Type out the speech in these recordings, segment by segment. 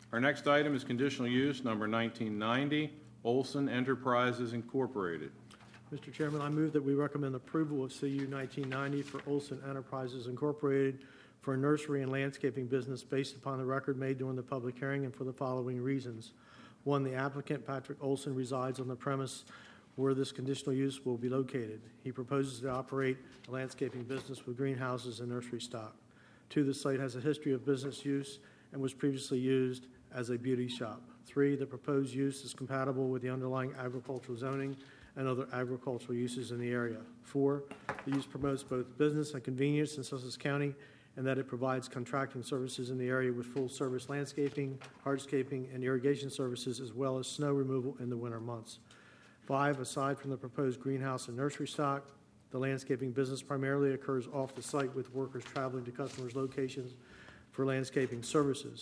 Our next item is conditional use number 1990, Olson Enterprises Incorporated. Mr. Chairman, I move that we recommend approval of CU 1990 for Olson Enterprises Incorporated for a nursery and landscaping business based upon the record made during the public hearing and for the following reasons. One, the applicant, Patrick Olson, resides on the premise where this conditional use will be located. He proposes to operate a landscaping business with greenhouses and nursery stock. Two, the site has a history of business use and was previously used as a beauty shop. Three, the proposed use is compatible with the underlying agricultural zoning and other agricultural uses in the area. Four, the use promotes both business and convenience in Sussex County, and that it provides contracting services in the area with full-service landscaping, hardscaping, and irrigation services, as well as snow removal in the winter months. Five, aside from the proposed greenhouse and nursery stock, the landscaping business primarily occurs off the site with workers traveling to customers' locations for landscaping services.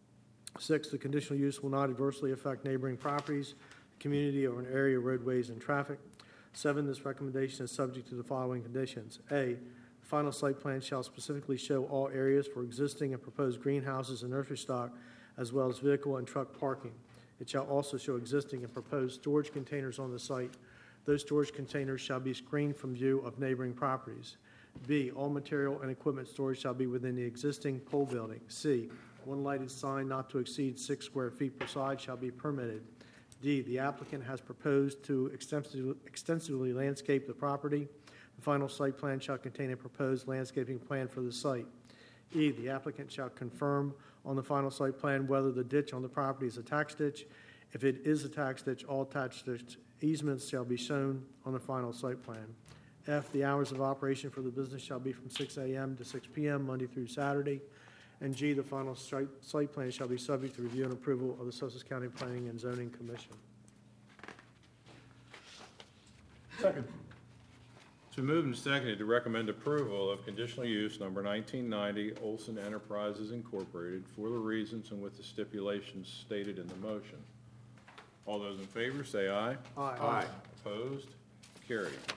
Six, the conditional use will not adversely affect neighboring properties, community, or an area, roadways, and traffic. Seven, this recommendation is subject to the following conditions. A, the final site plan shall specifically show all areas for existing and proposed greenhouses and nursery stock, as well as vehicle and truck parking. It shall also show existing and proposed storage containers on the site. Those storage containers shall be screened from view of neighboring properties. B, all material and equipment storage shall be within the existing pole building. C, one lighted sign not to exceed 6 square feet per side shall be permitted. D, the applicant has proposed to extensively landscape the property. The final site plan shall contain a proposed landscaping plan for the site. E, the applicant shall confirm on the final site plan whether the ditch on the property is a tax ditch. If it is a tax ditch, all tax ditch easements shall be shown on the final site plan. F, the hours of operation for the business shall be from 6 a.m. to 6 p.m. Monday through Saturday. And G, the final site plan shall be subject to review and approval of the Sussex County Planning and Zoning Commission. Second. It's been moved and seconded to recommend approval of conditional use number 1990, Olson Enterprises Incorporated, for the reasons and with the stipulations stated in the motion. All those in favor say aye. Aye. Aye. Opposed? Carried.